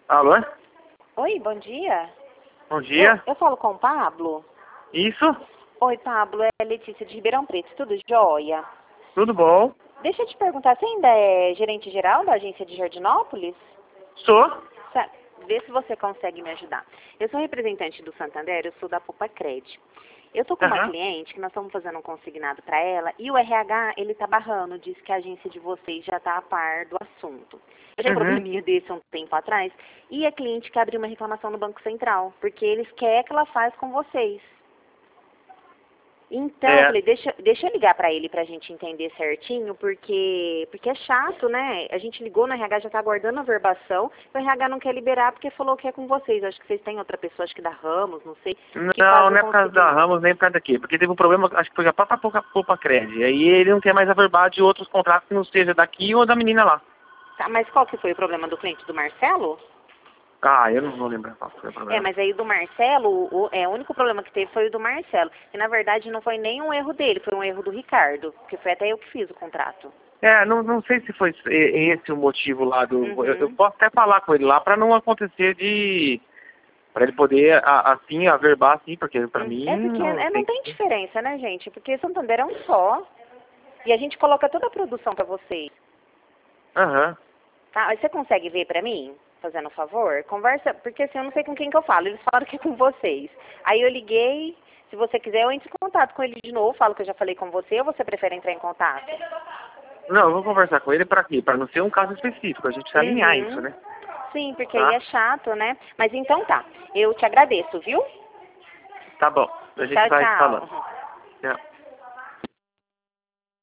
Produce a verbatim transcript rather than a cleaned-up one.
Alô? Oi, bom dia. Bom dia. Eu, eu falo com o Pablo? Isso? Oi, Pablo, é Letícia de Ribeirão Preto, tudo jóia? Tudo bom? Deixa eu te perguntar, você ainda é gerente geral da agência de Jardinópolis? Sou? Sa- Vê se você consegue me ajudar. Eu sou representante do Santander, eu sou da Poupa Cred. Eu tô com uma Aham. cliente que nós estamos fazendo um consignado para ela e o R H, ele tá barrando, diz que a agência de vocês já tá a par do assunto. Eu já tive um Uhum. probleminha desse há um tempo atrás e a cliente quer abrir uma reclamação no Banco Central, porque eles querem que ela faz com vocês. Então, eu É, falei, deixa, deixa eu ligar pra ele pra gente entender certinho, porque, porque é chato, né? A gente ligou no R H, já tá aguardando a verbação, o R H não quer liberar porque falou que é com vocês. Acho que vocês têm outra pessoa, acho que da Ramos, não sei, que faz não, o não é por causa da consignado. Ramos, nem por causa daqui. Porque teve um problema, acho que foi a própria Poupa Poupa Cred. Aí ele não quer mais averbar de outros contratos que não seja daqui ou da menina lá. Tá, mas qual que foi o problema do cliente do Marcelo? Ah, eu não vou lembrar qual foi o É, problema. mas aí o do Marcelo, o, é, o único problema que teve foi o do Marcelo. E na verdade não foi nem um erro dele, foi um erro do Ricardo, porque foi até eu que fiz o contrato. É, não, não sei se foi e- esse o motivo lá do... Eu, eu Uhum. posso até falar com ele lá pra não acontecer de... Pra ele poder, a- assim, averbar assim, porque pra Hum, mim É porque não é, não tem tem que... diferença, né, gente? Porque Santander é um só. E a gente coloca toda a produção pra vocês. Aham. Tá? Aí você consegue ver pra mim, fazendo um favor? Conversa, porque assim, eu não sei com quem que eu falo. Eles falaram que é com vocês. Aí eu liguei, se você quiser eu entro em contato com ele de novo, falo que eu já falei com você, ou você prefere entrar em contato? Não, eu vou conversar com ele pra quê? Pra não ser um caso específico, a gente precisa alinhar isso, Uhum. né? Sim, porque aí Tá? é chato, né? Mas então tá. Eu te agradeço, viu? Tá bom. A gente Tchau, vai se falando. tchau.